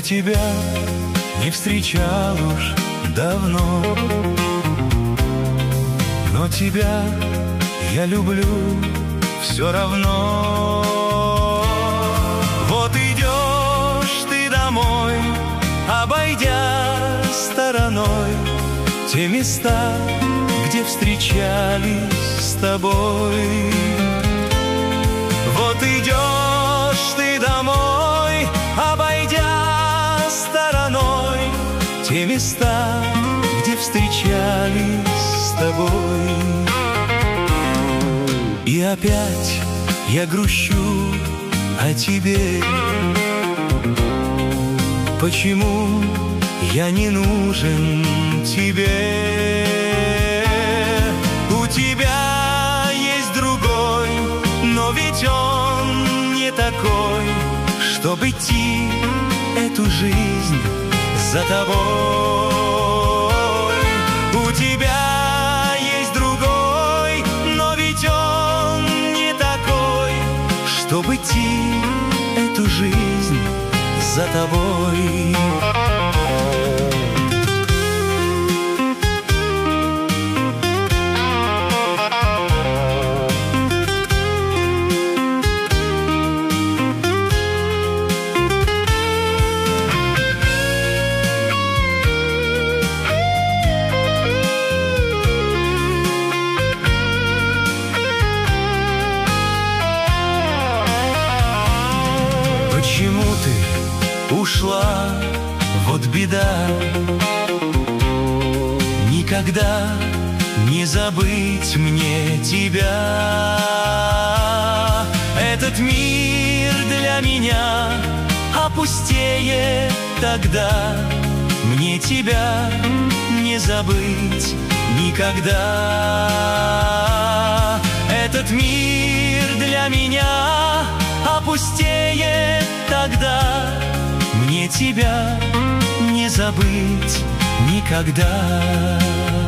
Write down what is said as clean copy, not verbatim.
тебя не встречал уж давно, но тебя я люблю все равно. Вот идешь ты домой, обойдя стороной те места, где встречались с тобой. Вот идешь ты домой, обойдя стороной те места, где встречались с тобой. И опять я грущу о тебе. Почему я не нужен тебе? У тебя есть другой, но ведь он не такой, чтобы идти эту жизнь за тобой. У тебя есть другой, но ведь он не такой, чтобы идти эту жизнь за тобой. Почему ты ушла, вот беда, никогда не забыть мне тебя. Этот мир для меня опустеет тогда, мне тебя не забыть никогда. Этот мир для меня опустеет тогда, мне тебя не забыть никогда.